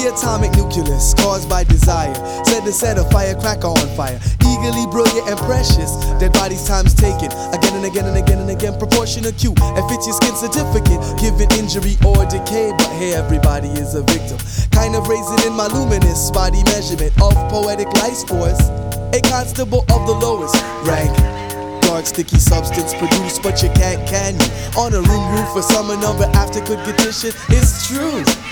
atomic nucleus caused by desire, said to set a firecracker on fire. Eagerly brilliant and precious, dead bodies times taken again and again and again and again. Proportion acute and fits your skin certificate, given injury or decay. But hey, everybody is a victim, kind of raising in my luminous body measurement of poetic life force. A constable of the lowest rank, dark sticky substance produced, but you can't, can you? On a room roof for summer number after good condition, it's true.